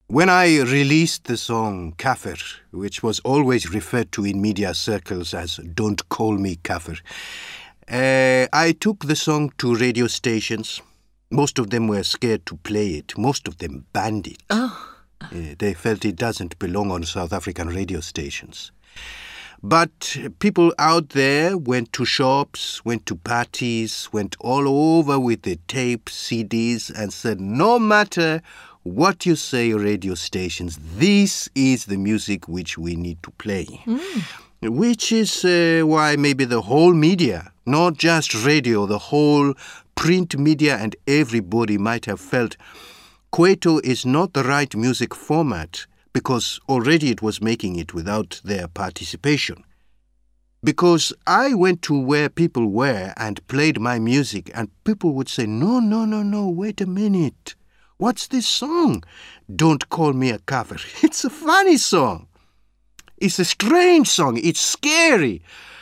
When I released the song Kafir, which was always referred to in media circles as Don't Call Me Kafir, I took the song to radio stations. Most of them were scared to play it. Most of them banned it. They felt it doesn't belong on South African radio stations. But people out there went to shops, went to parties, went all over with the tapes, CDs, and said, no matter what you say, radio stations, this is the music which we need to play. Which is why maybe the whole media, not just radio, the whole print media and everybody might have felt Kwaito is not the right music format because already it was making it without their participation. Because I went to where people were and played my music and people would say, no, wait a minute. What's this song? Don't Call Me a Kafir. It's a funny song. It's a strange song. It's scary.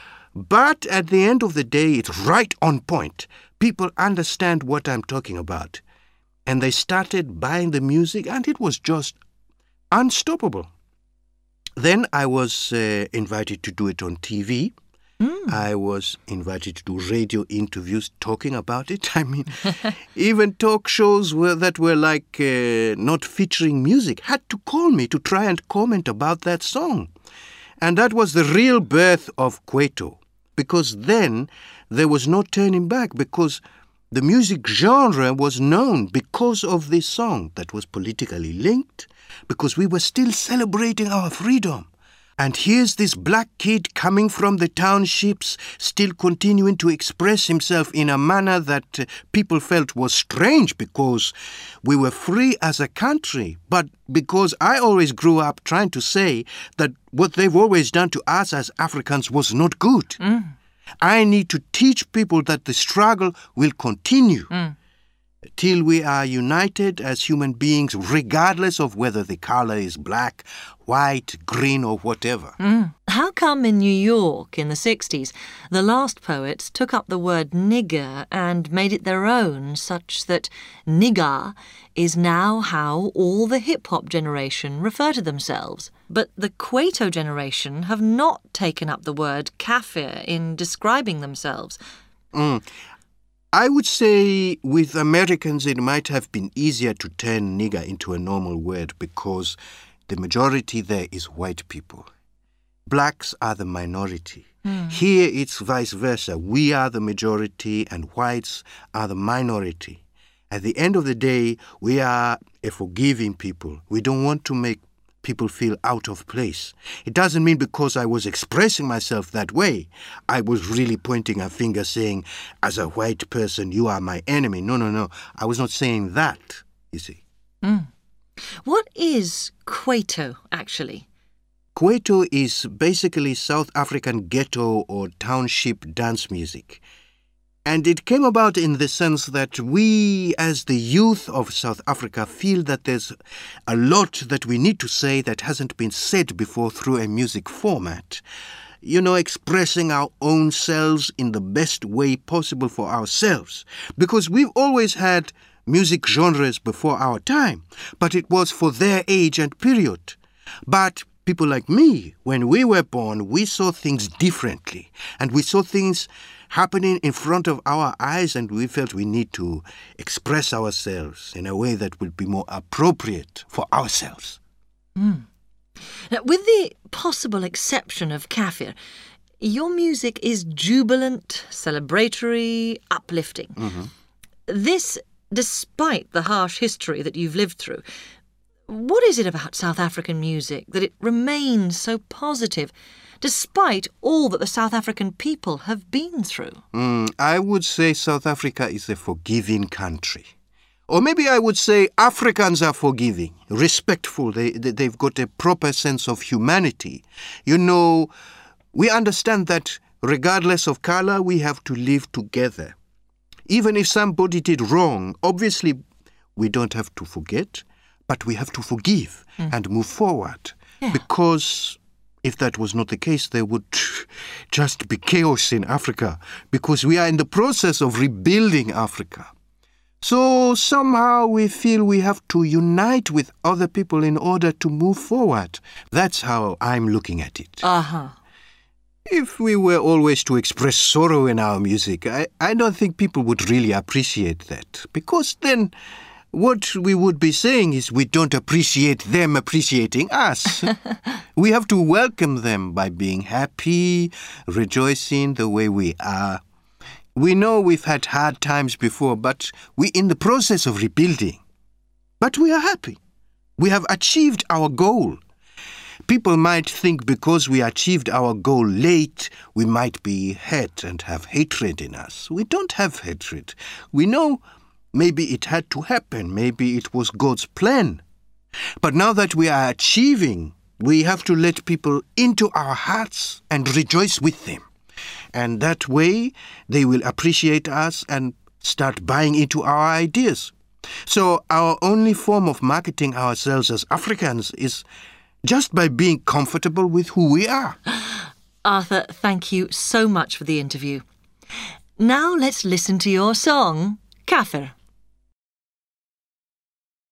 But at the end of the day, it's right on point. People understand what I'm talking about. And they started buying the music, and it was just unstoppable. Then I was invited to do it on TV. I was invited to do radio interviews talking about it. I mean, even talk shows that were like not featuring music had to call me to try and comment about that song. And that was the real birth of Kwaito. Because then there was no turning back, because the music genre was known because of this song that was politically linked, because we were still celebrating our freedom. And here's this black kid coming from the townships, still continuing to express himself in a manner that people felt was strange because we were free as a country. But because I always grew up trying to say that what they've always done to us as Africans was not good. I need to teach people that the struggle will continue till we are united as human beings, regardless of whether the color is black, white, green, or whatever. How come in New York in the 60s, the last poets took up the word nigger and made it their own, such that nigger is now how all the hip-hop generation refer to themselves? But the Kwaito generation have not taken up the word kafir in describing themselves. I would say with Americans it might have been easier to turn nigger into a normal word because the majority there is white people. Blacks are the minority. Here it's vice versa. We are the majority and whites are the minority. At the end of the day, we are a forgiving people. We don't want to make people feel out of place. It doesn't mean because I was expressing myself that way, I was really pointing a finger saying, as a white person, you are my enemy. No. I was not saying that, you see. What is Kwaito, actually? Kwaito is basically South African ghetto or township dance music. And it came about in the sense that we, as the youth of South Africa, feel that there's a lot that we need to say that hasn't been said before through a music format. You know, expressing our own selves in the best way possible for ourselves. Because we've always had music genres before our time, but it was for their age and period. But people like me, when we were born, we saw things differently. And we saw things happening in front of our eyes, and we felt we need to express ourselves in a way that would be more appropriate for ourselves. Now, with the possible exception of kafir, your music is jubilant, celebratory, uplifting. This, despite the harsh history that you've lived through. What is it about South African music that it remains so positive, despite all that the South African people have been through? I would say South Africa is a forgiving country. Or maybe I would say Africans are forgiving, respectful. They've got a proper sense of humanity. You know, we understand that regardless of color, we have to live together. Even if somebody did wrong, obviously we don't have to forget, but we have to forgive and move forward. Because if that was not the case, there would just be chaos in Africa, because we are in the process of rebuilding Africa. So somehow we feel we have to unite with other people in order to move forward. That's how I'm looking at it. Uh-huh. If we were always to express sorrow in our music, I don't think people would really appreciate that. Because then what we would be saying is we don't appreciate them appreciating us. We have to welcome them by being happy, rejoicing the way we are. We know we've had hard times before, but we're in the process of rebuilding. But we are happy. We have achieved our goal. People might think because we achieved our goal late, we might be hurt and have hatred in us. We don't have hatred. We know maybe it had to happen. Maybe it was God's plan. But now that we are achieving, we have to let people into our hearts and rejoice with them. And that way, they will appreciate us and start buying into our ideas. So our only form of marketing ourselves as Africans is just by being comfortable with who we are. Arthur, thank you so much for the interview. Now let's listen to your song, Kafir.